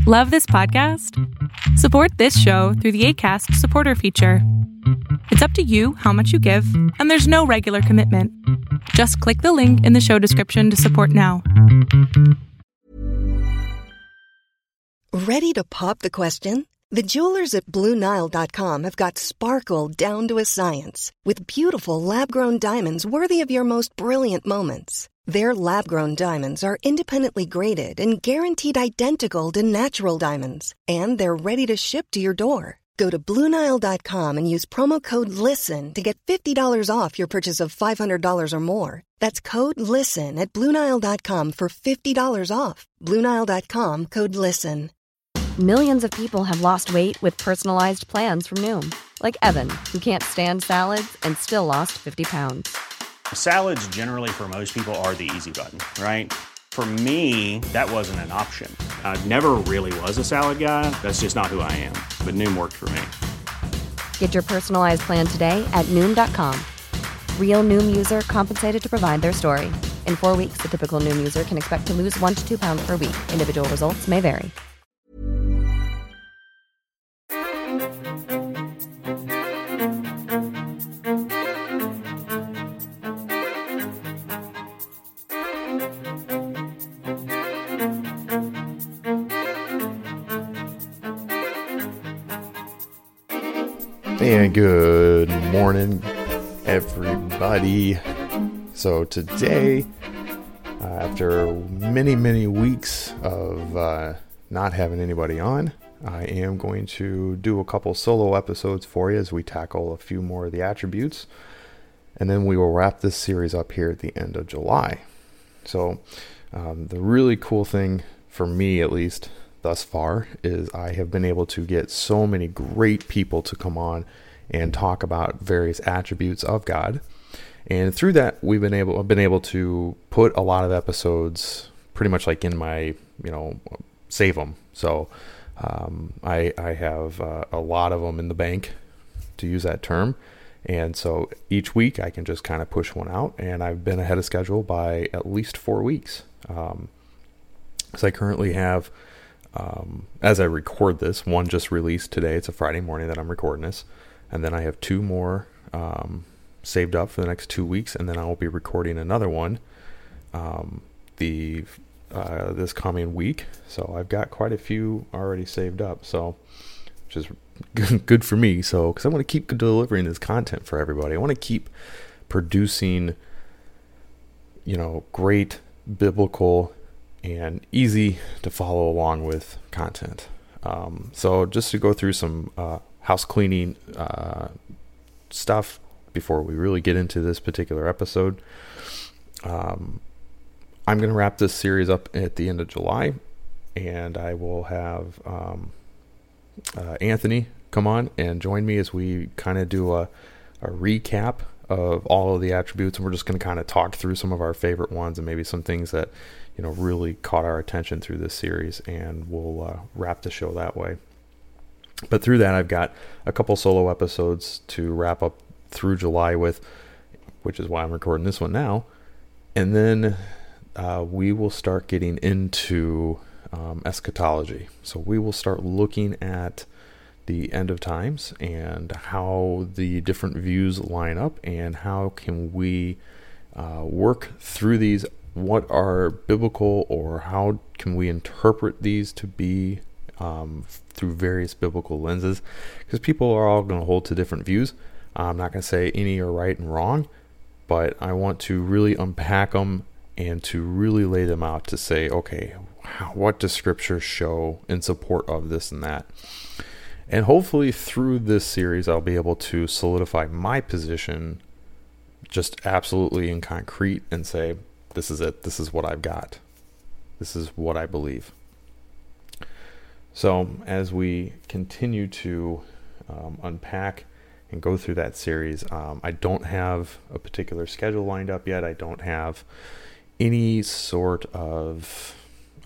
Love this podcast? Support this show through the Acast supporter feature. It's up to you how much you give, and there's no regular commitment. Just click the link in the show description to support now. Ready to pop the question? The jewelers at BlueNile.com have got sparkle down to a science with beautiful lab-grown diamonds worthy of your most brilliant moments. Their lab-grown diamonds are independently graded and guaranteed identical to natural diamonds, and they're ready to ship to your door. Go to BlueNile.com and use promo code LISTEN to get $50 off your purchase of $500 or more. That's code LISTEN at BlueNile.com for $50 off. BlueNile.com, code LISTEN. Millions of people have lost weight with personalized plans from Noom. Like Evan, who can't stand salads and still lost 50 pounds. Salads generally for most people are the easy button, right? For me, that wasn't an option. I never really was a salad guy. That's just not who I am. But Noom worked for me. Get your personalized plan today at Noom.com. Real Noom user compensated to provide their story. In 4 weeks, the typical Noom user can expect to lose 1 to 2 pounds per week. Individual results may vary. And good morning, everybody. So today, after many weeks of not having anybody on, I am going to do a couple solo episodes for you as we tackle a few more of the attributes, and then we will wrap this series up here at the end of July. So the really cool thing for me, at least thus far, is I have been able to get so many great people to come on and talk about various attributes of God. And through that, I've been able to put a lot of episodes pretty much like in my, save them. So I have a lot of them in the bank, to use that term. And so each week I can just kind of push one out, and I've been ahead of schedule by at least 4 weeks. So I currently have, as I record this, one just released today. It's a Friday morning that I'm recording this. And then I have 2 more saved up for the next 2 weeks. And then I will be recording another one this coming week. So I've got quite a few already saved up. So, which is good for me. So, because I want to keep delivering this content for everybody. I want to keep producing, great biblical and easy to follow along with content. So just to go through some house cleaning stuff before we really get into this particular episode. I'm going to wrap this series up at the end of July, and I will have Anthony come on and join me as we kind of do a recap of all of the attributes, and we're just going to kind of talk through some of our favorite ones and maybe some things that really caught our attention through this series, and we'll wrap the show that way. But through that, I've got a couple solo episodes to wrap up through July with, which is why I'm recording this one now. And then we will start getting into eschatology. So we will start looking at the end of times and how the different views line up, and how can we work through these. What are biblical, or how can we interpret these to be through various biblical lenses? Because people are all going to hold to different views. I'm not going to say any are right and wrong, but I want to really unpack them and to really lay them out to say, okay, what does Scripture show in support of this and that? And hopefully through this series, I'll be able to solidify my position just absolutely in concrete and say, this is it. This is what I've got. This is what I believe. So as we continue to unpack and go through that series, I don't have a particular schedule lined up yet. I don't have any sort of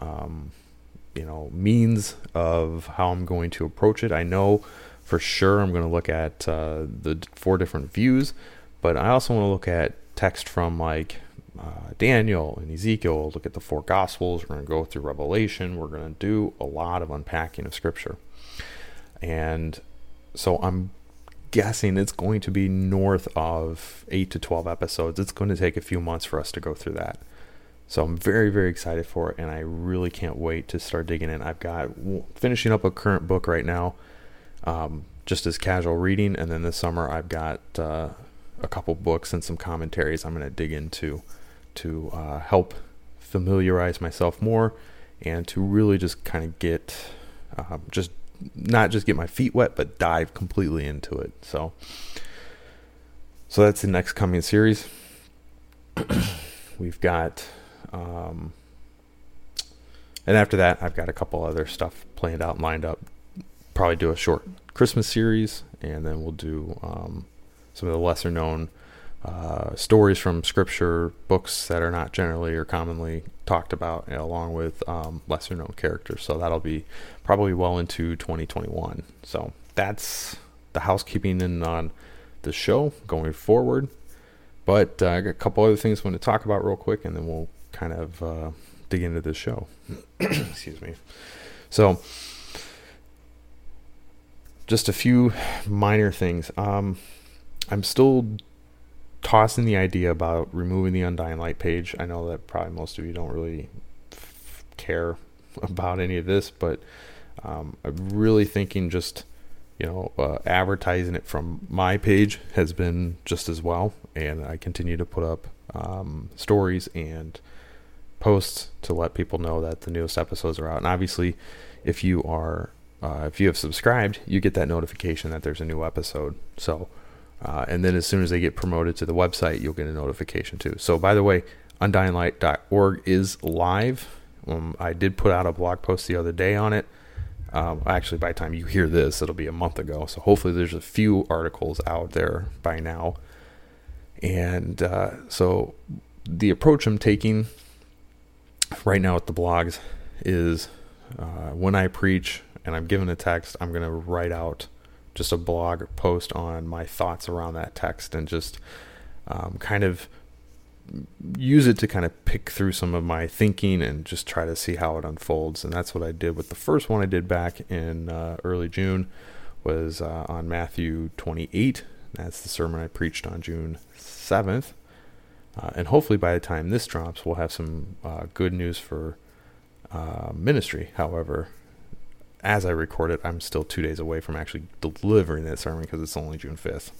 means of how I'm going to approach it. I know for sure I'm going to look at the 4 different views, but I also want to look at text from Daniel and Ezekiel, look at the 4 Gospels. We're going to go through Revelation. We're going to do a lot of unpacking of Scripture. And so I'm guessing it's going to be north of 8 to 12 episodes. It's going to take a few months for us to go through that. So I'm very, very excited for it, and I really can't wait to start digging in. I've got finishing up a current book right now, just as casual reading, and then this summer I've got a couple books and some commentaries I'm going to dig into to help familiarize myself more and to really just kind of get not just get my feet wet, but dive completely into it. So that's the next coming series. We've got, and after that, I've got a couple other stuff planned out and lined up. Probably do a short Christmas series, and then we'll do some of the lesser known stories from Scripture, books that are not generally or commonly talked about, along with lesser known characters. So that'll be probably well into 2021. So that's the housekeeping in on the show going forward. But I got a couple other things I want to talk about real quick, and then we'll kind of dig into the show. Excuse me. So just a few minor things. I'm still tossing the idea about removing the Undying Light page. I know that probably most of you don't really care about any of this, but I'm really thinking just, advertising it from my page has been just as well. And I continue to put up stories and posts to let people know that the newest episodes are out. And obviously, if you have subscribed, you get that notification that there's a new episode. So, and then as soon as they get promoted to the website, you'll get a notification too. So by the way, undyinglight.org is live. I did put out a blog post the other day on it. Actually, by the time you hear this, it'll be a month ago. So hopefully there's a few articles out there by now. And so the approach I'm taking right now with the blogs is when I preach and I'm given a text, I'm going to write out just a blog post on my thoughts around that text and just kind of use it to kind of pick through some of my thinking and just try to see how it unfolds. And that's what I did with the first one I did back in early June, was on Matthew 28. That's the sermon I preached on June 7th. And hopefully by the time this drops, we'll have some good news for ministry. However, as I record it, I'm still 2 days away from actually delivering that sermon because it's only June 5th.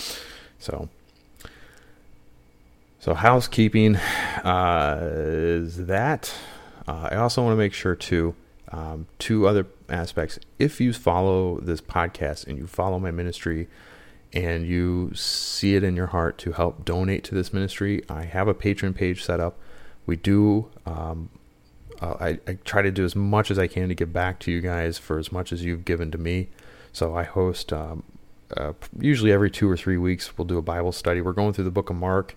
So housekeeping is that. I also want to make sure too, 2 other aspects. If you follow this podcast and you follow my ministry and you see it in your heart to help donate to this ministry, I have a Patreon page set up. We do, I try to do as much as I can to give back to you guys for as much as you've given to me. So I host, usually every 2 or 3 weeks, we'll do a Bible study. We're going through the book of Mark.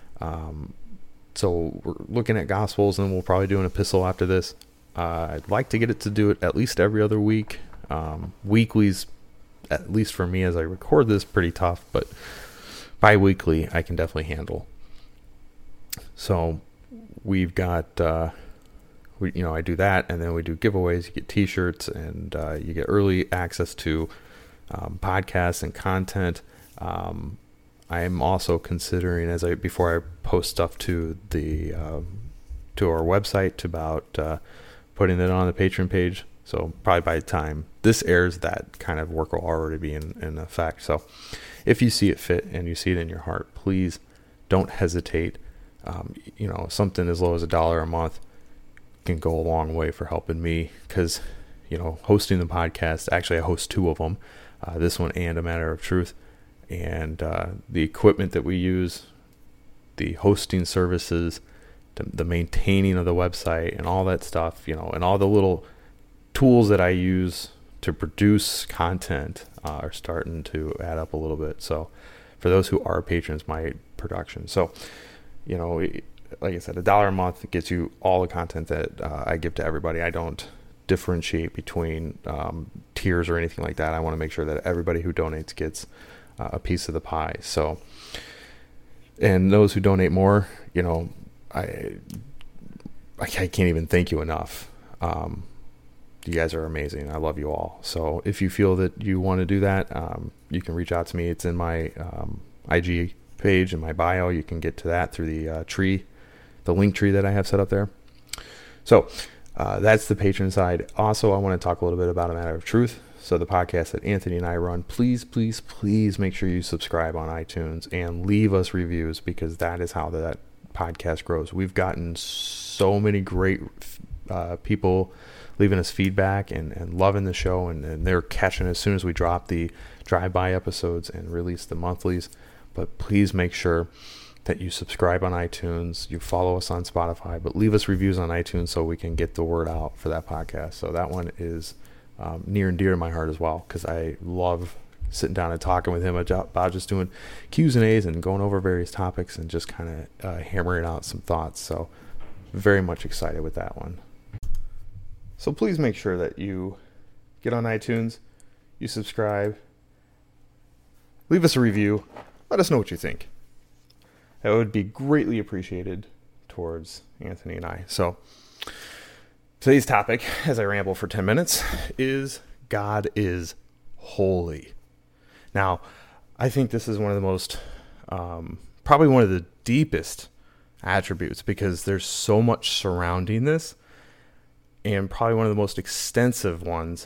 So we're looking at Gospels, and we'll probably do an epistle after this. I'd like to get it to do it at least every other week. Weekly's, at least for me as I record this, pretty tough, but bi-weekly I can definitely handle. So we've got, I do that, and then we do giveaways. You get t-shirts, and you get early access to podcasts and content. I'm also considering, before I post stuff to the to our website, about putting it on the Patreon page. So probably by the time this airs, that kind of work will already be in effect. So if you see it fit and you see it in your heart, please don't hesitate. Something as low as $1 a month can go a long way for helping me, because hosting the podcast, actually I host 2 of them, this one and A Matter of Truth. And the equipment that we use, the hosting services, the maintaining of the website, and all that stuff, and all the little tools that I use to produce content are starting to add up a little bit. So for those who are patrons, my production. So, like I said, $1 a month gets you all the content that I give to everybody. I don't differentiate between tiers or anything like that. I want to make sure that everybody who donates gets a piece of the pie. So, and those who donate more, I can't even thank you enough. You guys are amazing. I love you all. So if you feel that you want to do that, you can reach out to me. It's in my IG page in my bio. You can get to that through the link tree that I have set up there. So that's the patron side. Also, I want to talk a little bit about A Matter of Truth. So the podcast that Anthony and I run, please make sure you subscribe on iTunes and leave us reviews, because that is how that podcast grows. We've gotten so many great people leaving us feedback and loving the show, and they're catching as soon as we drop the drive-by episodes and release the monthlies. But please make sure that you subscribe on iTunes, you follow us on Spotify, but leave us reviews on iTunes so we can get the word out for that podcast. So that one is near and dear to my heart as well, because I love sitting down and talking with him about just doing Q's and A's and going over various topics and just kind of hammering out some thoughts. So very much excited with that one. So please make sure that you get on iTunes, you subscribe, leave us a review, let us know what you think. That would be greatly appreciated towards Anthony and I. So today's topic, as I ramble for 10 minutes, is God is holy. Now, I think this is one of the most, probably one of the deepest attributes, because there's so much surrounding this, and probably one of the most extensive ones.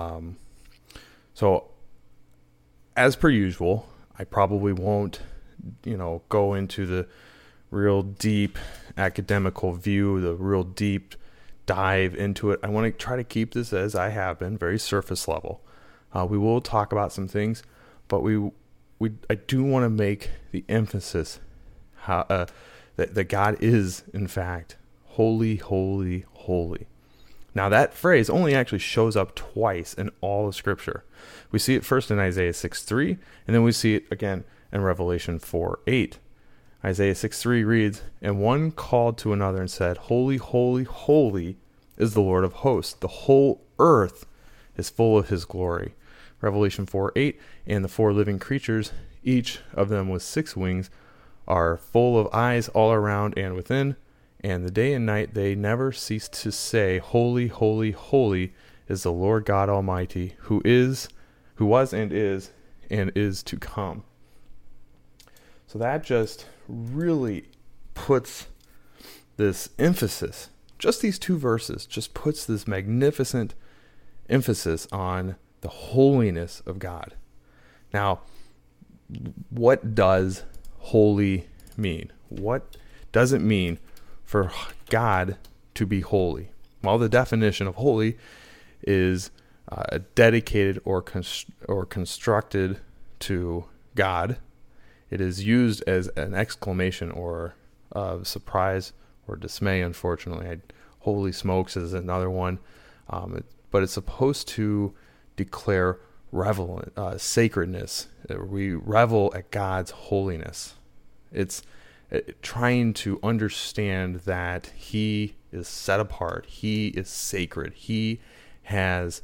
So, as per usual, I probably won't, go into the real deep academical view, the real deep dive into it. I want to try to keep this, as I have been, very surface level. We will talk about some things, but I do want to make the emphasis that God is, in fact, holy, holy, holy. Now, that phrase only actually shows up twice in all of Scripture. We see it first in Isaiah 6:3, and then we see it again in Revelation 4:8. Isaiah 6:3 reads, "And one called to another and said, Holy, holy, holy is the Lord of hosts. The whole earth is full of his glory." Revelation 4:8, "And the four living creatures, each of them with 6 wings, are full of eyes all around and within. And the day and night they never cease to say, Holy, holy, holy is the Lord God Almighty, who was and is to come." So that just really puts this emphasis, just these 2 verses, just puts this magnificent emphasis on the holiness of God. Now, what does holy mean? What does it mean for God to be holy? Well, the definition of holy is dedicated or constructed to God. It is used as an exclamation or surprise or dismay, unfortunately. Holy smokes is another one. But it's supposed to declare sacredness. We revel at God's holiness. It's trying to understand that he is set apart. He is sacred. He is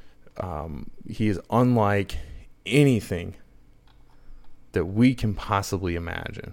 unlike anything that we can possibly imagine.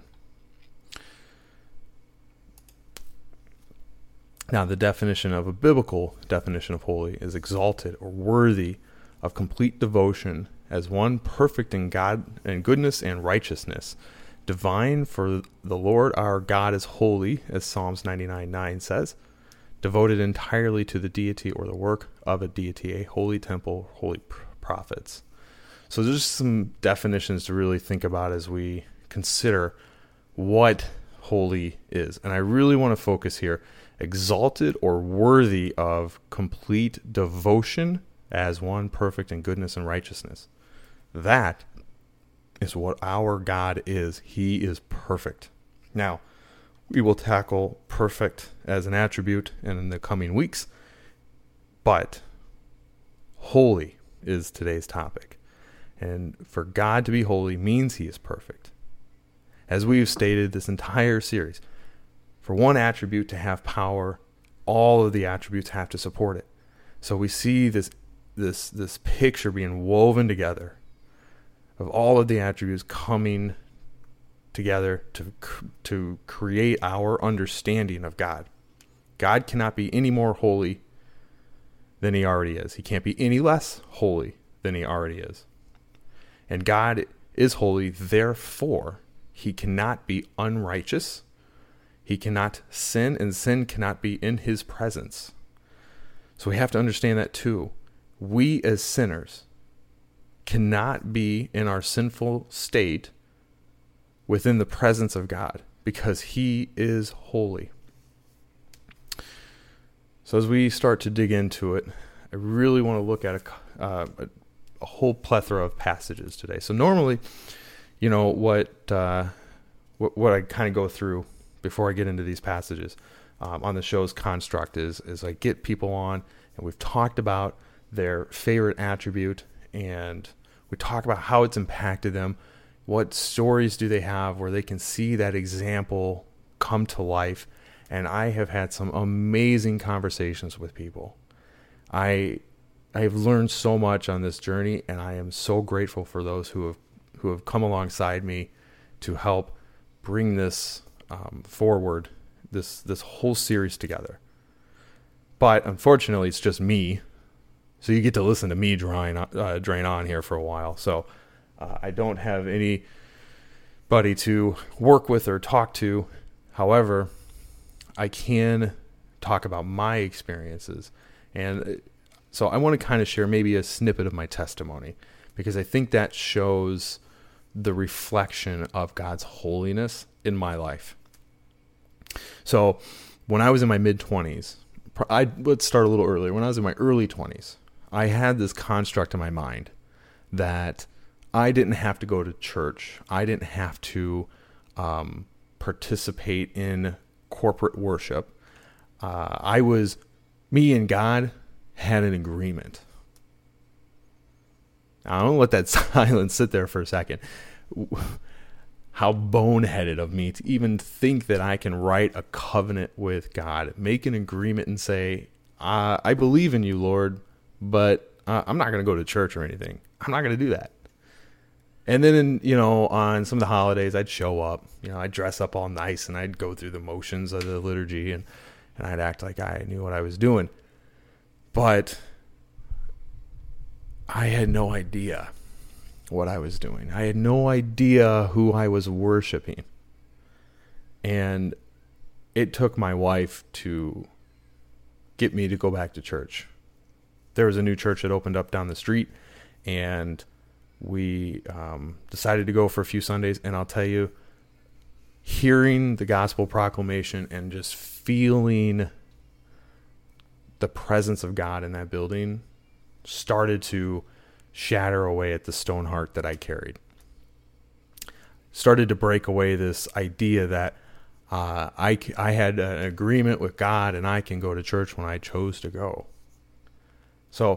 Now, the definition of a biblical definition of holy is exalted or worthy of complete devotion as one perfect in God and goodness and righteousness. Divine, for the Lord our God is holy, as Psalms 99:9 says. Devoted entirely to the deity or the work of a deity, a holy temple, holy prophets. So there's some definitions to really think about as we consider what holy is. And I really want to focus here. Exalted or worthy of complete devotion as one perfect in goodness and righteousness. That is what our God is. He is perfect. Now, we will tackle perfect as an attribute in the coming weeks, but holy is today's topic. And for God to be holy means he is perfect. As we've stated this entire series, for one attribute to have power, all of the attributes have to support it. So we see this picture being woven together of all of the attributes coming together to create our understanding of God. God cannot be any more holy than he already is. He can't be any less holy than he already is. And God is holy, therefore he cannot be unrighteous. He cannot sin, and sin cannot be in his presence. So we have to understand that too. We as sinners cannot be in our sinful state within the presence of God because he is holy. So as we start to dig into it, I really want to look at a whole plethora of passages today. So normally, what I kind of go through before I get into these passages on the show's construct is I get people on and we've talked about their favorite attribute and we talk about how it's impacted them. What stories do they have where they can see that example come to life? And I have had some amazing conversations with people. I have learned so much on this journey, and I am so grateful for those who have come alongside me to help bring this forward, this whole series together. But unfortunately, it's just me, so you get to listen to me drain on here for a while. So I don't have anybody to work with or talk to. However, I can talk about my experiences. And so I want to kind of share maybe a snippet of my testimony because I think that shows the reflection of God's holiness in my life. So when I was in my mid-20s, let's start a little earlier. When I was in my early 20s, I had this construct in my mind that I didn't have to go to church. I didn't have to participate in corporate worship. Me and God had an agreement. I'm going to let that silence sit there for a second. How boneheaded of me to even think that I can write a covenant with God, make an agreement and say, I believe in you, Lord, but I'm not going to go to church or anything. I'm not going to do that. And then, on some of the holidays, I'd show up, I'd dress up all nice and I'd go through the motions of the liturgy and I'd act like I knew what I was doing. But I had no idea what I was doing. I had no idea who I was worshiping. And it took my wife to get me to go back to church. There was a new church that opened up down the street, and we decided to go for a few Sundays. And I'll tell you, hearing the gospel proclamation and just feeling the presence of God in that building started to shatter away at the stone heart that I carried. Started to break away this idea that I had an agreement with God and I can go to church when I chose to go. So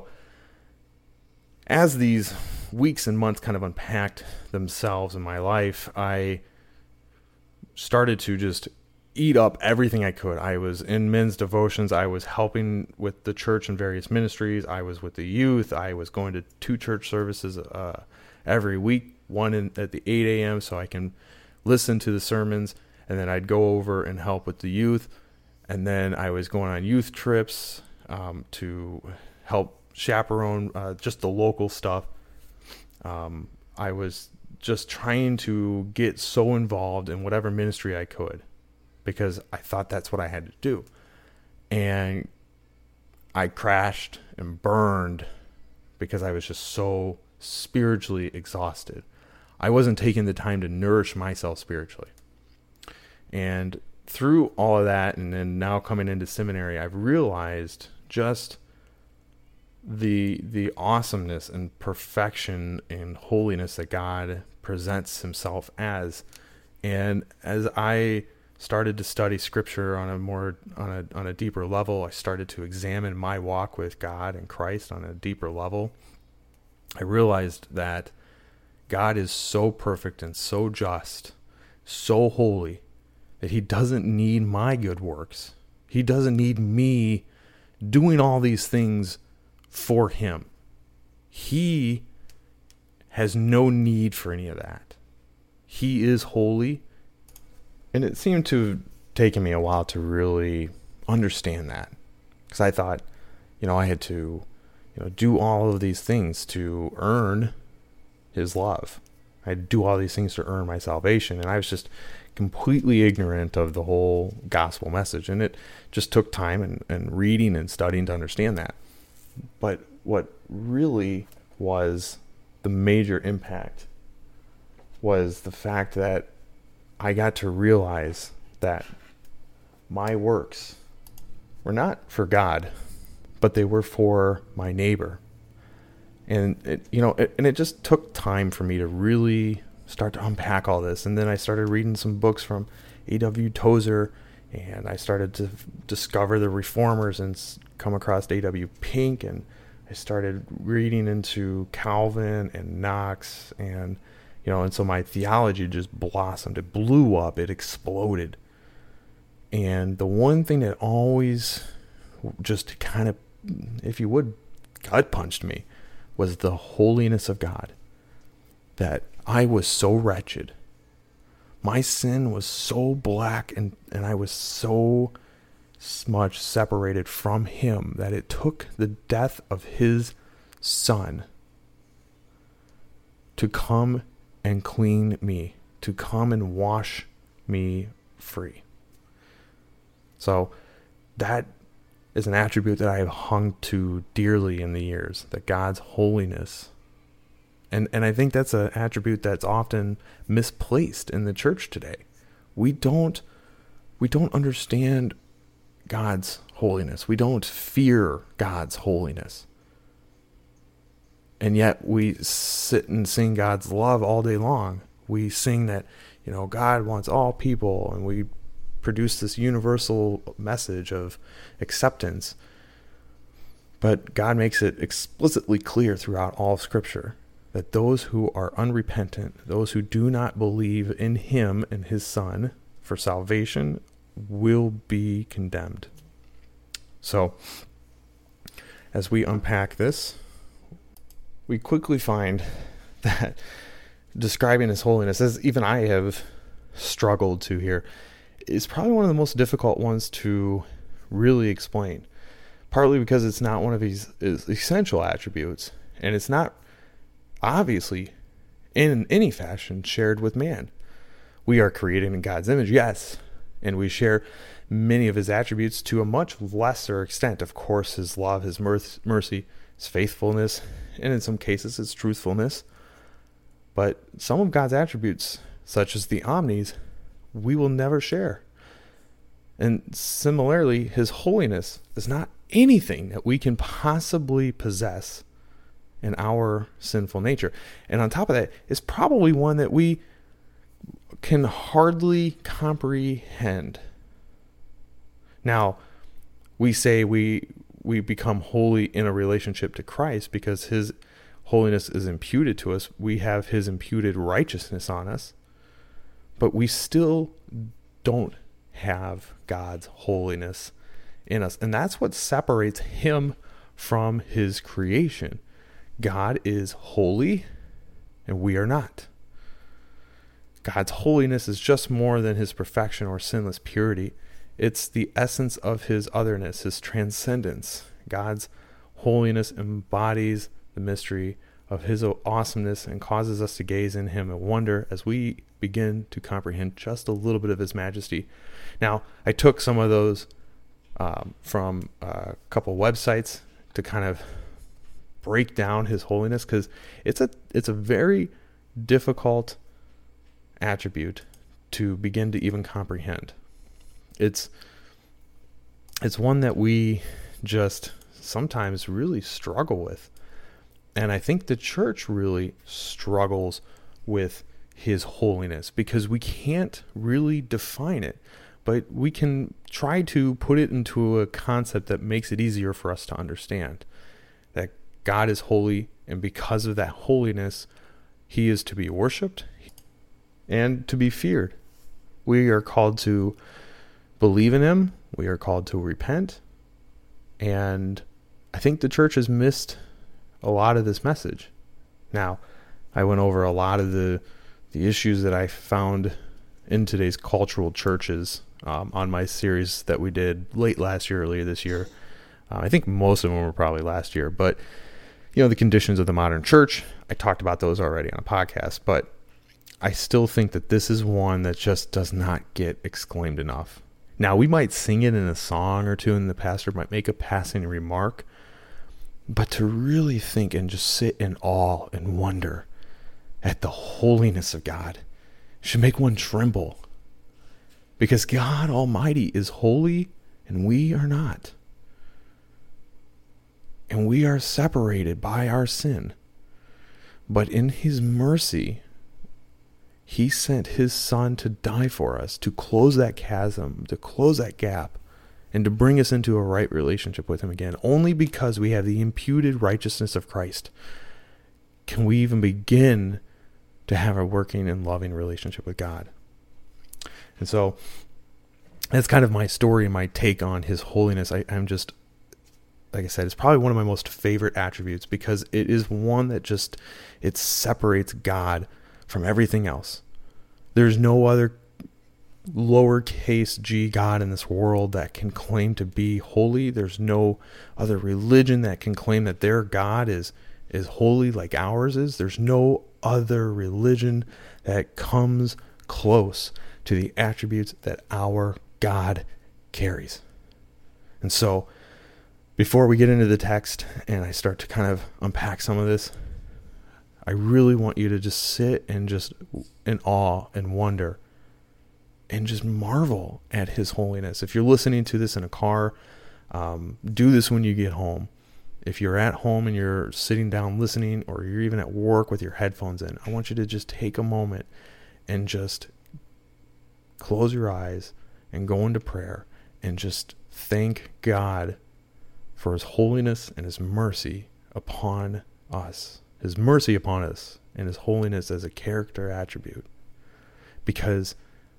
as these weeks and months kind of unpacked themselves in my life, I started to just eat up everything I could. I was in men's devotions. I was helping with the church in various ministries. I was with the youth. I was going to 2 church services every week, one at the 8 a.m. so I can listen to the sermons, and then I'd go over and help with the youth. And then I was going on youth trips to help chaperone just the local stuff. I was just trying to get so involved in whatever ministry I could because I thought that's what I had to do. And I crashed and burned because I was just so spiritually exhausted. I wasn't taking the time to nourish myself spiritually. And through all of that, and then now coming into seminary, I've realized just the awesomeness and perfection and holiness that God presents himself as. And as I started to study scripture on a deeper level, I started to examine my walk with God and Christ on a deeper level. I realized that God is so perfect and so just, so holy, that he doesn't need my good works. He doesn't need me doing all these things for him. He has no need for any of that. He is holy. And it seemed to have taken me a while to really understand that, because I thought, I had to, do all of these things to earn his love. I had to do all these things to earn my salvation. And I was just completely ignorant of the whole gospel message. And it just took time and reading and studying to understand that. But what really was the major impact was the fact that I got to realize that my works were not for God, but they were for my neighbor. And it just took time for me to really start to unpack all this. And then I started reading some books from A.W. Tozer, and I started to discover the reformers and come across A.W. Pink, and I started reading into Calvin and Knox, and and so my theology just blossomed. It blew up. It exploded. And the one thing that always just kind of, if you would, gut punched me was the holiness of God. That I was so wretched. My sin was so black, and I was so much separated from him that it took the death of his son to come and clean me, to come and wash me free. So that is an attribute that I have hung to dearly in the years, that God's holiness. And I think that's an attribute that's often misplaced in the church today. We don't understand God's holiness. We don't fear God's holiness. And yet we sit and sing God's love all day long. We sing that, God wants all people, and we produce this universal message of acceptance. But God makes it explicitly clear throughout all of Scripture that those who are unrepentant, those who do not believe in him and his Son for salvation, will be condemned. So, as we unpack this, we quickly find that describing his holiness, as even I have struggled to here, is probably one of the most difficult ones to really explain. Partly because it's not one of his essential attributes, and it's not obviously in any fashion shared with man. We are created in God's image, yes, and we share many of his attributes to a much lesser extent. Of course, his love, his mercy, his faithfulness, and in some cases, his truthfulness. But some of God's attributes, such as the omnis, we will never share. And similarly, his holiness is not anything that we can possibly possess in our sinful nature. And on top of that, it's probably one that we can hardly comprehend. Now, we say we become holy in a relationship to Christ because his holiness is imputed to us. We have his imputed righteousness on us, but we still don't have God's holiness in us. And that's what separates him from his creation. God is holy and we are not. God's holiness is just more than his perfection or sinless purity. It's the essence of his otherness, his transcendence. God's holiness embodies the mystery of his awesomeness and causes us to gaze in him and wonder as we begin to comprehend just a little bit of his majesty. Now, I took some of those from a couple websites to kind of break down his holiness, because it's a very difficult attribute to begin to even comprehend. It's one that we just sometimes really struggle with. And I think the church really struggles with his holiness because we can't really define it, but we can try to put it into a concept that makes it easier for us to understand that God is holy, and because of that holiness, he is to be worshiped and to be feared. We are called to believe in him. We are called to repent. And I think the church has missed a lot of this message. Now, I went over a lot of the issues that I found in today's cultural churches on my series that we did late last year, earlier this year. I think most of them were probably last year, but the conditions of the modern church, I talked about those already on a podcast, but I still think that this is one that just does not get exclaimed enough. Now, we might sing it in a song or two, and the pastor might make a passing remark, but to really think and just sit in awe and wonder at the holiness of God should make one tremble, because God Almighty is holy and we are not. And we are separated by our sin. But in his mercy, he sent his son to die for us, to close that chasm, to close that gap, and to bring us into a right relationship with him again. Only because we have the imputed righteousness of Christ can we even begin to have a working and loving relationship with God. And so that's kind of my story and my take on his holiness. I'm just, like I said, it's probably one of my most favorite attributes, because it is one that just, it separates God from everything else. There's no other lowercase g God in this world that can claim to be holy. There's no other religion that can claim that their God is holy like ours is. There's no other religion that comes close to the attributes that our God carries. And so, before we get into the text and I start to kind of unpack some of this, I really want you to just sit and just in awe and wonder and just marvel at his holiness. If you're listening to this in a car, do this when you get home. If you're at home and you're sitting down listening, or you're even at work with your headphones in, I want you to just take a moment and just close your eyes and go into prayer and just thank God for his holiness and his mercy upon us. His mercy upon us and his holiness as a character attribute. Because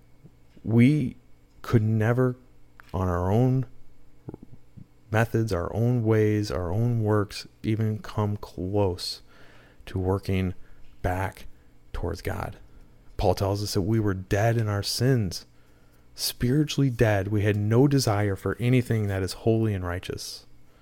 we could never, on our own methods, our own ways, our own works, even come close to working back towards God. Paul tells us that we were dead in our sins, spiritually dead. We had no desire for anything that is holy and righteous.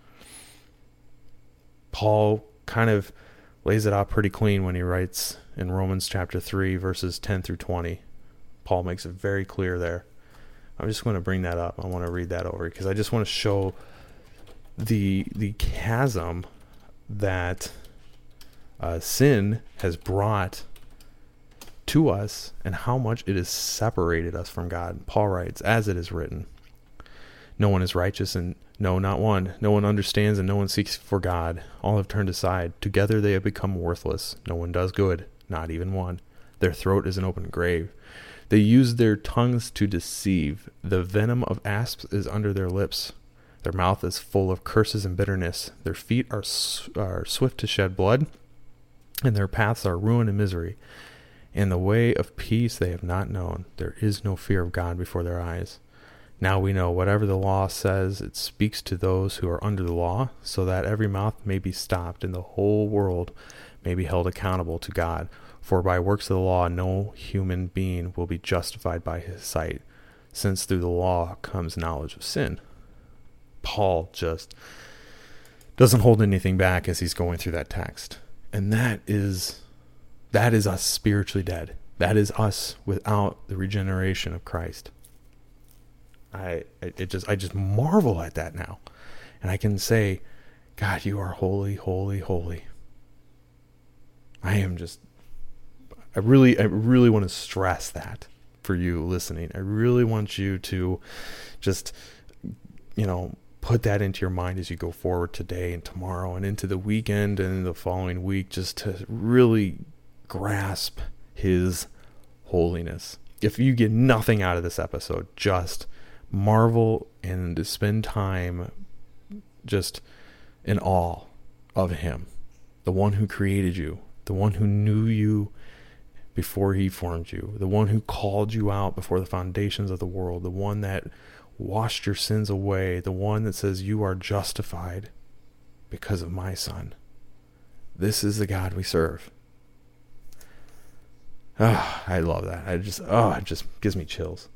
Paul kind of lays it out pretty clean when he writes in Romans chapter 3, verses 10 through 20. Paul makes it very clear there. I'm just going to bring that up. I want to read that over because I just want to show the chasm that sin has brought to us and how much it has separated us from God. Paul writes, as it is written, no one is righteous, and no, not one. No one understands, and no one seeks for God. All have turned aside. Together they have become worthless. No one does good, not even one. Their throat is an open grave. They use their tongues to deceive. The venom of asps is under their lips. Their mouth is full of curses and bitterness. Their feet are swift to shed blood, and their paths are ruin and misery. And the way of peace they have not known. There is no fear of God before their eyes. Now we know whatever the law says, it speaks to those who are under the law, so that every mouth may be stopped and the whole world may be held accountable to God. For by works of the law, no human being will be justified by his sight, since through the law comes knowledge of sin. Paul just doesn't hold anything back as he's going through that text. And that is us spiritually dead. That is us without the regeneration of Christ. I just marvel at that now. And I can say, God, you are holy, holy, holy. I really want to stress that for you listening. I really want you to just, put that into your mind as you go forward today and tomorrow and into the weekend and the following week, just to really grasp his holiness. If you get nothing out of this episode, just marvel and spend time just in awe of him, the one who created you, the one who knew you before he formed you, the one who called you out before the foundations of the world, the one that washed your sins away, the one that says you are justified because of my son. This is the God we serve. I love that. It just gives me chills.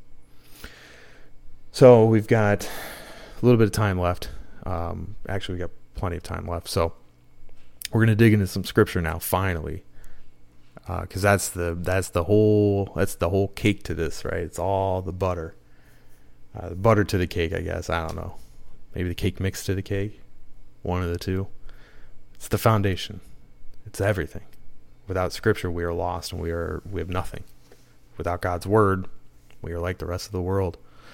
So we've got a little bit of time left. Actually, we got plenty of time left. So we're going to dig into some scripture now, finally, because that's the whole cake to this, right? It's all the butter to the cake, I guess. I don't know. Maybe the cake mixed to the cake. One of the two. It's the foundation. It's everything. Without scripture, we are lost and we have nothing. Without God's word, we are like the rest of the world.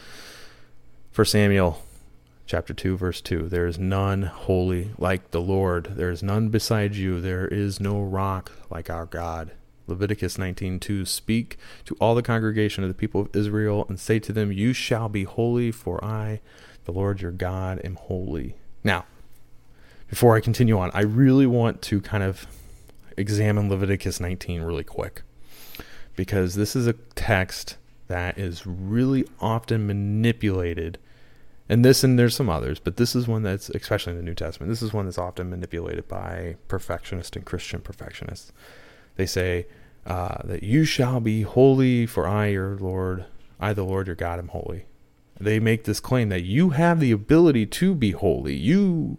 1 Samuel chapter 2, verse 2. There is none holy like the Lord. There is none beside you. There is no rock like our God. Leviticus 19:2. Speak to all the congregation of the people of Israel and say to them, you shall be holy, for I, the Lord your God, am holy. Now, before I continue on, I really want to kind of examine Leviticus 19 really quick, because this is a text that is really often manipulated. And there's some others, but this is one that's, especially in the New Testament, this is one that's often manipulated by perfectionists and Christian perfectionists. They say that you shall be holy, for I, the Lord your God, am holy. They make this claim that you have the ability to be holy. You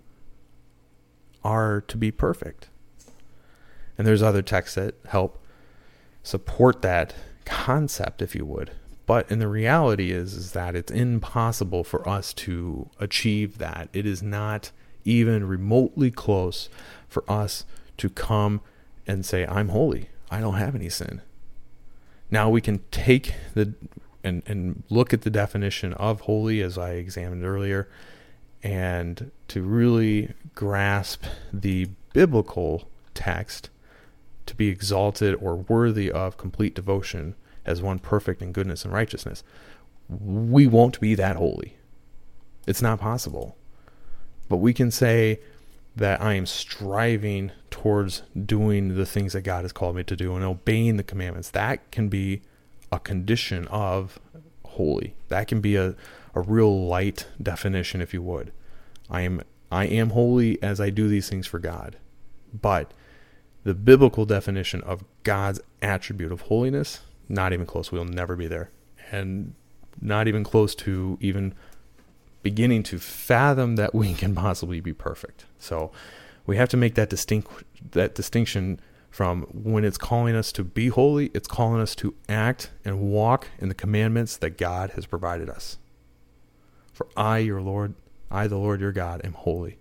are to be perfect. And there's other texts that help support that concept, if you would. But in the reality is that it's impossible for us to achieve that. It is not even remotely close for us to come and say, I'm holy. I don't have any sin. Now we can take and look at the definition of holy, as I examined earlier, and to really grasp the biblical text to be exalted or worthy of complete devotion as one perfect in goodness and righteousness. We won't be that holy. It's not possible. But we can say that I am striving towards doing the things that God has called me to do and obeying the commandments. That can be a condition of holy. That can be a real light definition, if you would. I am holy as I do these things for God. But the biblical definition of God's attribute of holiness, not even close. We'll never be there. And not even close to even beginning to fathom that we can possibly be perfect. So we have to make that distinction from when it's calling us to be holy, it's calling us to act and walk in the commandments that God has provided us. For I, the Lord your God, am holy.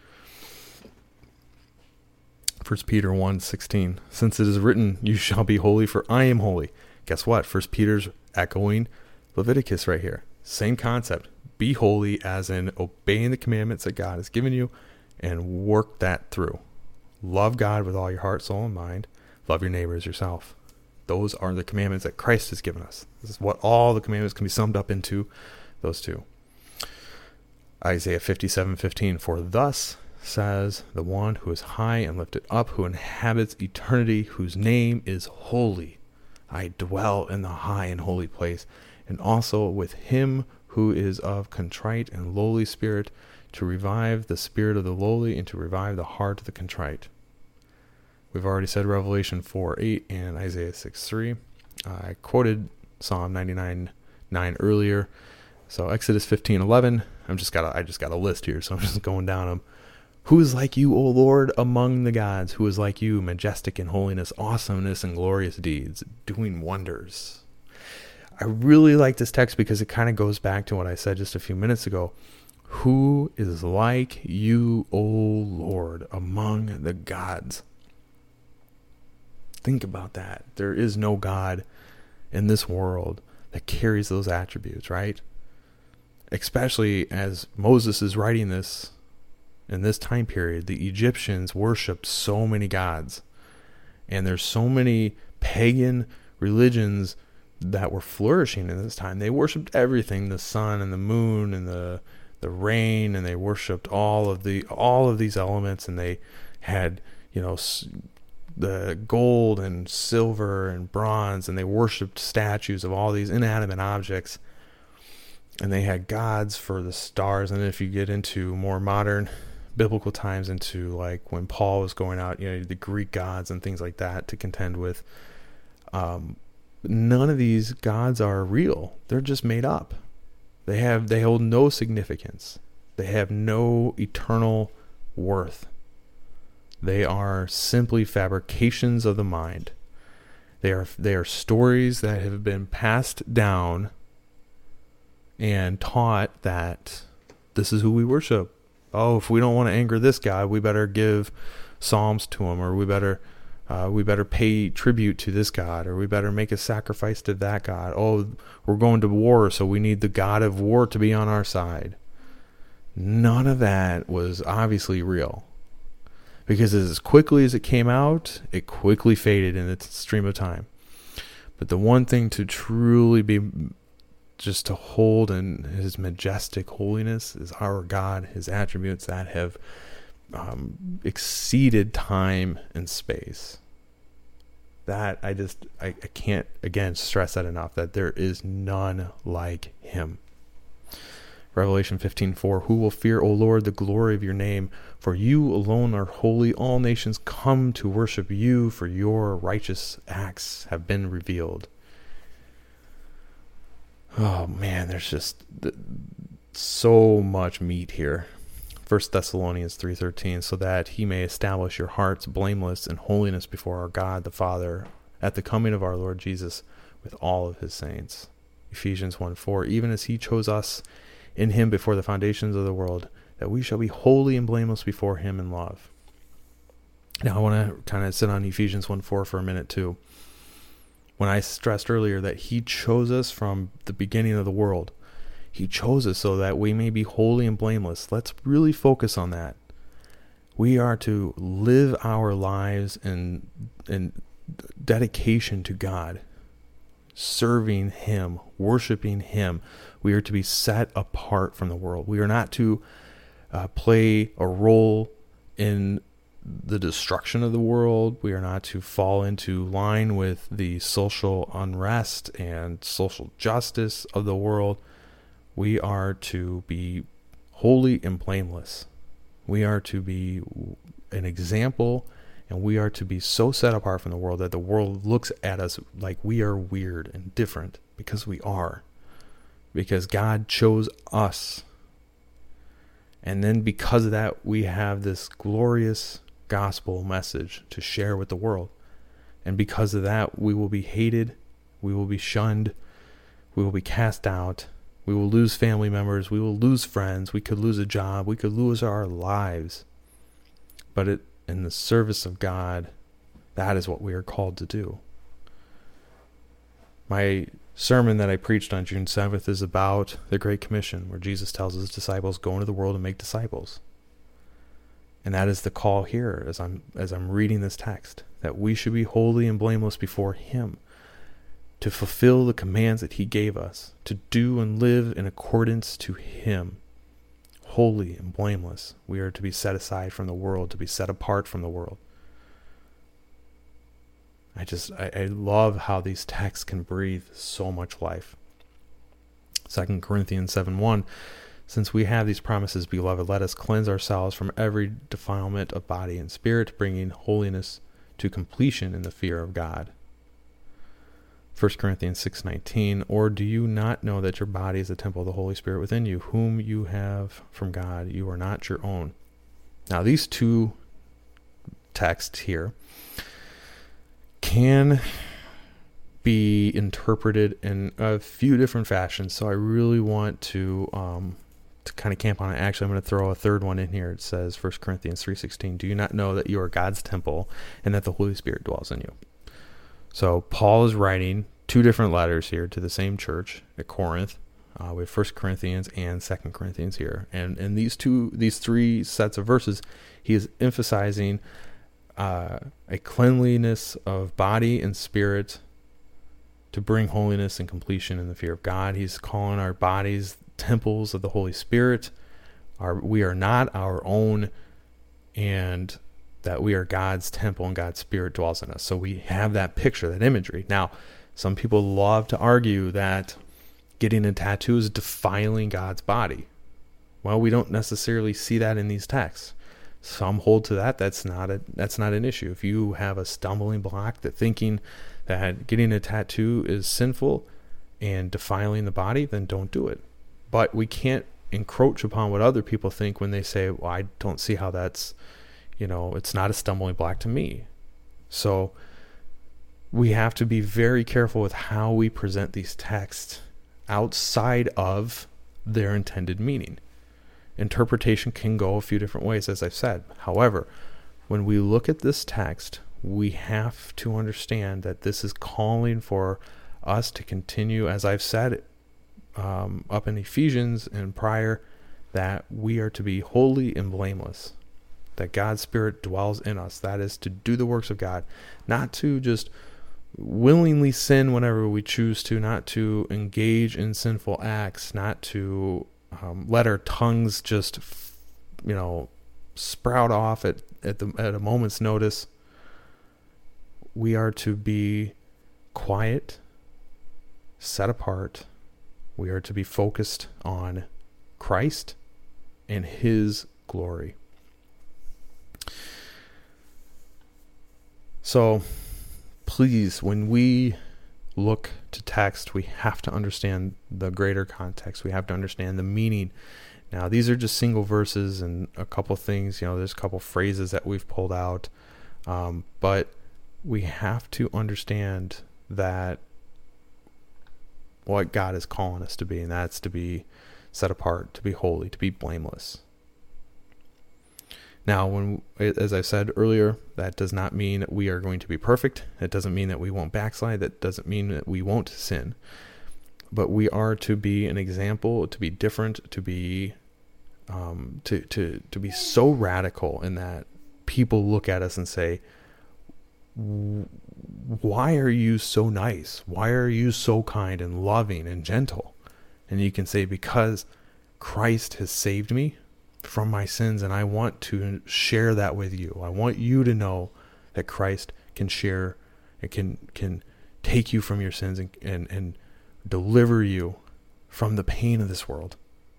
1 Peter 1:16. Since it is written, you shall be holy, for I am holy. Guess what? 1 Peter's echoing Leviticus right here. Same concept. Be holy, as in obeying the commandments that God has given you, and work that through. Love God with all your heart, soul, and mind. Love your neighbor as yourself. Those are the commandments that Christ has given us. This is what all the commandments can be summed up into, those two. Isaiah 57:15. For thus says the one who is high and lifted up, who inhabits eternity, whose name is holy. I dwell in the high and holy place, and also with him who is of contrite and lowly spirit, to revive the spirit of the lowly and to revive the heart of the contrite. We've already said Revelation 4:8 and Isaiah 6:3. I quoted Psalm 99:9 earlier. So Exodus 15:11. I just got a list here, so I'm just going down them. Who is like you, O Lord, among the gods? Who is like you, majestic in holiness, awesomeness, and glorious deeds, doing wonders? I really like this text because it kind of goes back to what I said just a few minutes ago. Who is like you, O Lord, among the gods? Think about that. There is no God in this world that carries those attributes, right? Especially as Moses is writing this. In this time period, the Egyptians worshipped so many gods. And there's so many pagan religions that were flourishing in this time. They worshipped everything, the sun and the moon and the rain, and they worshipped all of these elements, and they had, the gold and silver and bronze, and they worshipped statues of all these inanimate objects. And they had gods for the stars. And if you get into more modern biblical times, into like when Paul was going out, the Greek gods and things like that to contend with. None of these gods are real. They're just made up. They hold no significance. They have no eternal worth. They are simply fabrications of the mind. They are stories that have been passed down and taught that this is who we worship. Oh, if we don't want to anger this God, we better give psalms to him, or we better pay tribute to this God, or we better make a sacrifice to that God. Oh, we're going to war, so we need the God of war to be on our side. None of that was obviously real, because as quickly as it came out, it quickly faded in its stream of time. But the one thing to truly be, just to hold in his majestic holiness, is our God, his attributes that have exceeded time and space. That I can't again stress that enough, that there is none like him. Revelation 15:4, who will fear, O Lord, the glory of your name? For you alone are holy. All nations come to worship you, for your righteous acts have been revealed. Oh man, there's just so much meat here. 1 Thessalonians 3:13, so that he may establish your hearts blameless in holiness before our God the Father at the coming of our Lord Jesus with all of his saints. Ephesians 1:4, even as he chose us in him before the foundations of the world, that we shall be holy and blameless before him in love. Now I want to kind of sit on Ephesians 1:4 for a minute too. When I stressed earlier that he chose us from the beginning of the world, he chose us so that we may be holy and blameless. Let's really focus on that. We are to live our lives in dedication to God, serving him, worshiping him. We are to be set apart from the world. We are not to play a role in the destruction of the world. We are not to fall into line with the social unrest and social justice of the world. We are to be holy and blameless. We are to be an example, and we are to be so set apart from the world that the world looks at us like we are weird and different, because we are. Because God chose us. And then because of that, we have this glorious gospel message to share with the world. And because of that, we will be hated, we will be shunned, we will be cast out, we will lose family members, we will lose friends, we could lose a job, we could lose our lives. But in the service of God, that is what we are called to do. My sermon that I preached on June 7th is about the Great Commission, where Jesus tells his disciples, go into the world and make disciples. And that is the call here as I'm reading this text, that we should be holy and blameless before him, to fulfill the commands that he gave us, to do and live in accordance to him, holy and blameless. We are to be set aside from the world, to be set apart from the world. I love how these texts can breathe so much life. 2 Corinthians 7:1, since we have these promises, beloved, let us cleanse ourselves from every defilement of body and spirit, bringing holiness to completion in the fear of God. 1 Corinthians 6:19, or do you not know that your body is a temple of the Holy Spirit within you, whom you have from God? You are not your own. Now, these two texts here can be interpreted in a few different fashions, so I really want to kind of camp on it. Actually, I'm going to throw a third one in here. It says 1 Corinthians 3:16, do you not know that you are God's temple and that the Holy Spirit dwells in you? So Paul is writing two different letters here to the same church at Corinth. We have 1 Corinthians and 2 Corinthians here. And these three sets of verses, he is emphasizing a cleanliness of body and spirit to bring holiness and completion in the fear of God. He's calling our bodies temples of the Holy Spirit. We are not our own, and that we are God's temple and God's Spirit dwells in us. So we have that picture, that imagery. Now, some people love to argue that getting a tattoo is defiling God's body. Well, we don't necessarily see that in these texts. Some hold to that. That's not an issue. If you have a stumbling block that thinking that getting a tattoo is sinful and defiling the body, then don't do it. But we can't encroach upon what other people think when they say, well, I don't see how that's, it's not a stumbling block to me. So we have to be very careful with how we present these texts outside of their intended meaning. Interpretation can go a few different ways, as I've said. However, when we look at this text, we have to understand that this is calling for us to continue, as I've said up in Ephesians and prior, that we are to be holy and blameless, that God's Spirit dwells in us. That is to do the works of God, not to just willingly sin whenever we choose to, not to engage in sinful acts, not to let our tongues just, sprout off at a moment's notice. We are to be quiet, set apart. We are to be focused on Christ and His glory. So, please, when we look to text, we have to understand the greater context. We have to understand the meaning. Now, these are just single verses and a couple things, there's a couple phrases that we've pulled out. But we have to understand that what God is calling us to be, and that's to be set apart, to be holy, to be blameless. Now, as I said earlier, that does not mean that we are going to be perfect. It doesn't mean that we won't backslide. That doesn't mean that we won't sin. But we are to be an example, to be different, to be to be so radical in that people look at us and say, "Why are you so nice? Why are you so kind and loving and gentle?" And you can say, "Because Christ has saved me from my sins, and I want to share that with you. I want you to know that Christ can share and can take you from your sins and deliver you from the pain of this world."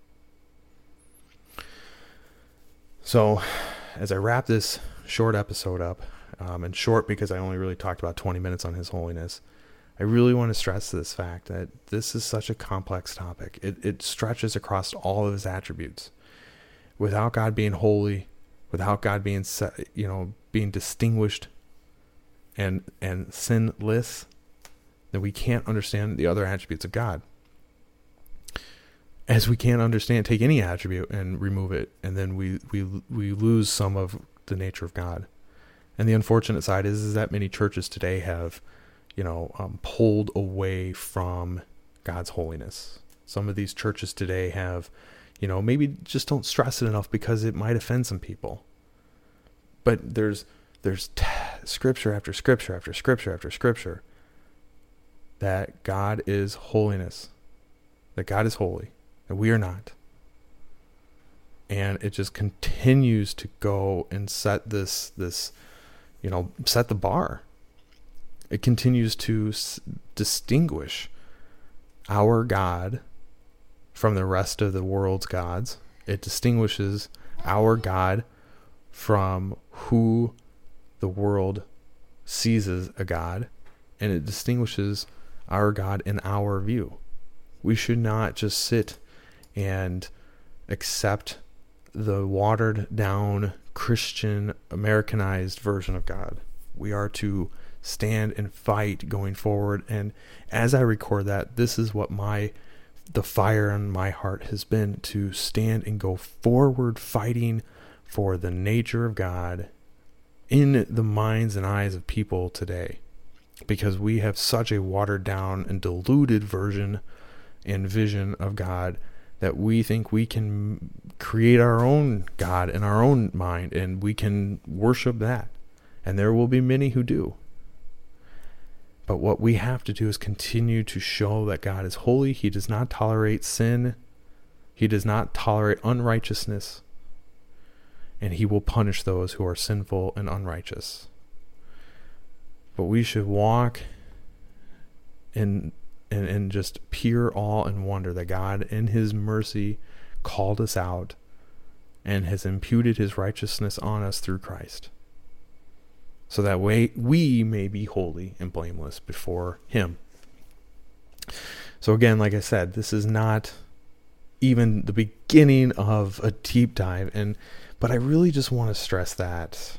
So as I wrap this short episode up, and short because I only really talked about 20 minutes on His holiness, I really want to stress this fact that this is such a complex topic. It stretches across all of His attributes. Without God being holy, without God being being distinguished and sinless, then we can't understand the other attributes of God. As we can't take any attribute and remove it, and then we lose some of the nature of God. And the unfortunate side is that many churches today have, pulled away from God's holiness. Some of these churches today have, maybe just don't stress it enough because it might offend some people. But there's scripture after scripture after scripture after scripture that God is holiness, that God is holy, that we are not. And it just continues to go and set set the bar. It continues to distinguish our God from the rest of the world's gods. It distinguishes our God from who the world sees as a God, and it distinguishes our God in our view. We should not just sit and accept the watered down Christian Americanized version of God. We are to stand and fight going forward. And as I record that, this is what the fire in my heart has been, to stand and go forward fighting for the nature of God in the minds and eyes of people today, because we have such a watered down and diluted version and vision of God that we think we can create our own God in our own mind and we can worship that. And there will be many who do. But what we have to do is continue to show that God is holy. He does not tolerate sin. He does not tolerate unrighteousness. And He will punish those who are sinful and unrighteous. But we should walk in just pure awe and wonder that God in His mercy called us out and has imputed his righteousness on us through Christ, so that way we may be holy and blameless before him. So again, like I said, this is not even the beginning of a deep dive, but I really just want to stress that,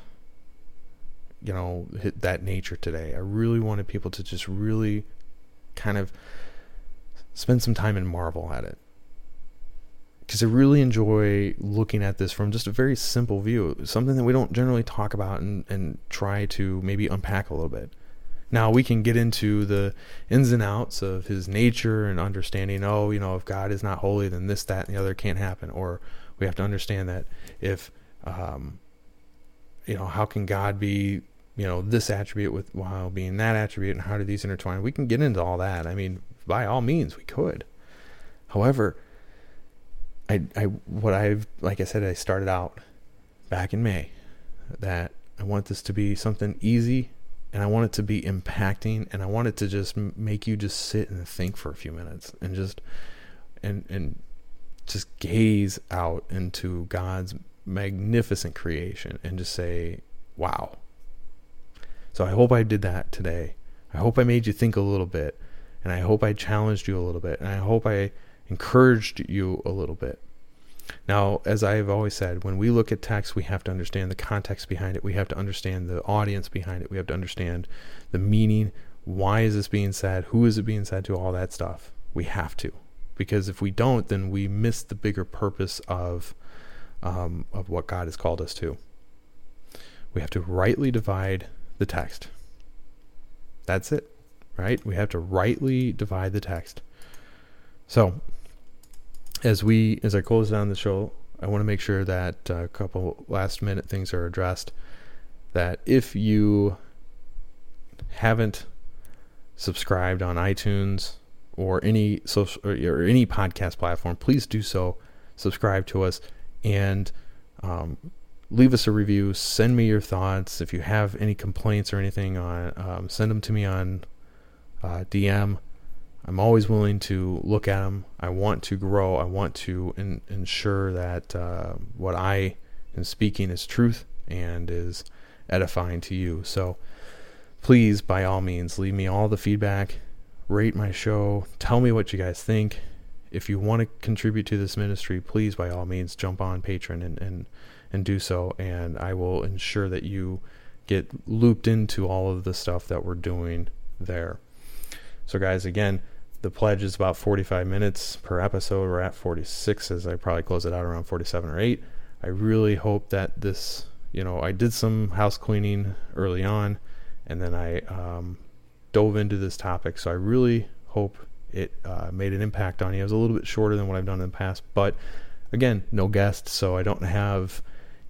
that nature today. I really wanted people to just really kind of spend some time and marvel at it, because I really enjoy looking at this from just a very simple view, something that we don't generally talk about and try to maybe unpack a little bit. Now, we can get into the ins and outs of his nature and understanding, if God is not holy, then this, that, and the other can't happen. Or we have to understand that if, how can God be, this attribute while being that attribute, and how do these intertwine? We can get into all that. I mean, by all means, we could. However, like I said, I started out back in May that I want this to be something easy, and I want it to be impacting, and I want it to just make you just sit and think for a few minutes and just gaze out into God's magnificent creation and just say, wow. So I hope I did that today. I hope I made you think a little bit, and I hope I challenged you a little bit, and I hope I encouraged you a little bit. Now, as I've always said, when we look at text, we have to understand the context behind it. We have to understand the audience behind it. We have to understand the meaning. Why is this being said? Who is it being said to? All that stuff. We have to, because if we don't, then we miss the bigger purpose of what God has called us to. We have to rightly divide the text. That's it, right? We have to rightly divide the text. So, as I close down the show, I want to make sure that a couple last minute things are addressed. That if you haven't subscribed on iTunes or any social or any podcast platform, please do so. Subscribe to us and leave us a review. Send me your thoughts. If you have any complaints or anything send them to me on DM. I'm always willing to look at them. I want to grow. I want to ensure that what I am speaking is truth and is edifying to you. So please, by all means, leave me all the feedback. Rate my show. Tell me what you guys think. If you want to contribute to this ministry, please, by all means, jump on Patreon and do so. And I will ensure that you get looped into all of the stuff that we're doing there. So guys, again, the pledge is about 45 minutes per episode. We're at 46, as I probably close it out around 47 or 8. I really hope that this, I did some house cleaning early on, and then I dove into this topic. So I really hope it made an impact on you. It was a little bit shorter than what I've done in the past, but again, no guests, so I don't have,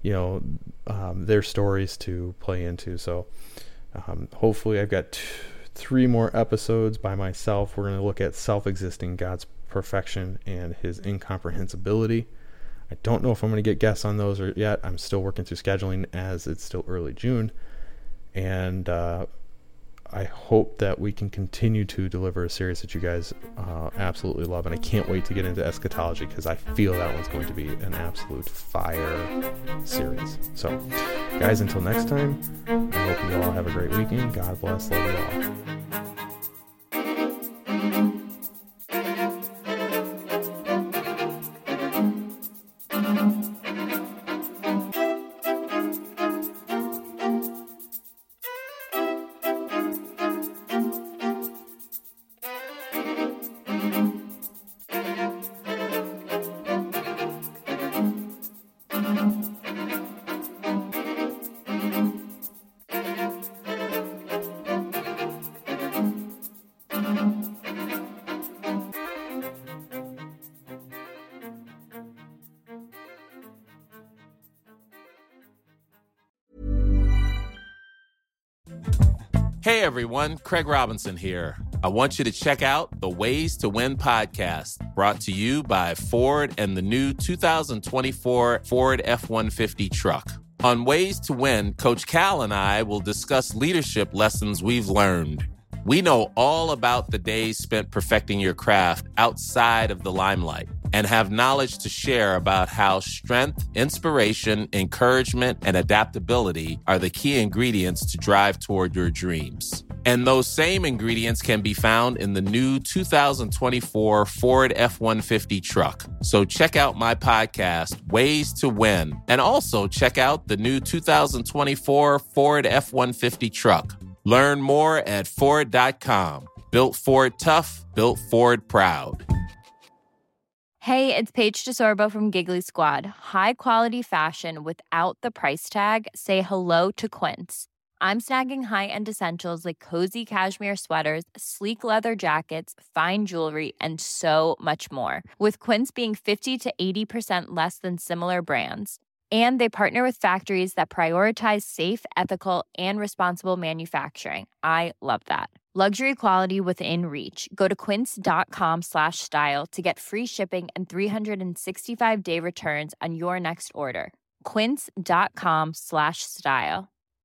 their stories to play into. So hopefully I've got 3 more episodes by myself. We're going to look at self-existing, God's perfection, and his incomprehensibility. I don't know if I'm going to get guests on those yet. I'm still working through scheduling, as it's still early June. And I hope that we can continue to deliver a series that you guys absolutely love. And I can't wait to get into eschatology, because I feel that one's going to be an absolute fire series. So, guys, until next time, I hope you all have a great weekend. God bless. Love you all. Hey everyone, Craig Robinson here. I want you to check out the Ways to Win podcast, brought to you by Ford and the new 2024 Ford F-150 truck. On Ways to Win, Coach Cal and I will discuss leadership lessons we've learned. We know all about the days spent perfecting your craft outside of the limelight. and have knowledge to share about how strength, inspiration, encouragement, and adaptability are the key ingredients to drive toward your dreams. And those same ingredients can be found in the new 2024 Ford F-150 truck. So check out my podcast, Ways to Win, and also check out the new 2024 Ford F-150 truck. Learn more at Ford.com. Built Ford tough, built Ford proud. Hey, it's Paige DeSorbo from Giggly Squad. High quality fashion without the price tag. Say hello to Quince. I'm snagging high-end essentials like cozy cashmere sweaters, sleek leather jackets, fine jewelry, and so much more. With Quince being 50 to 80% less than similar brands. And they partner with factories that prioritize safe, ethical, and responsible manufacturing. I love that. Luxury quality within reach. Go to quince.com/style to get free shipping and 365-day returns on your next order. Quince.com/style.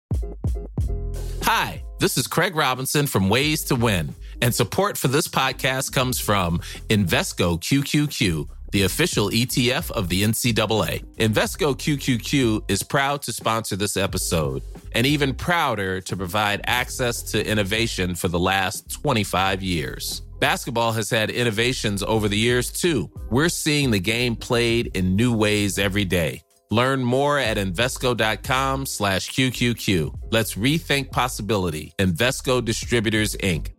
Hi, this is Craig Robinson from Ways to Win, and support for this podcast comes from Invesco QQQ, the official ETF of the NCAA. Invesco QQQ is proud to sponsor this episode, and even prouder to provide access to innovation for the last 25 years. Basketball has had innovations over the years, too. We're seeing the game played in new ways every day. Learn more at Invesco.com/QQQ. Let's rethink possibility. Invesco Distributors, Inc.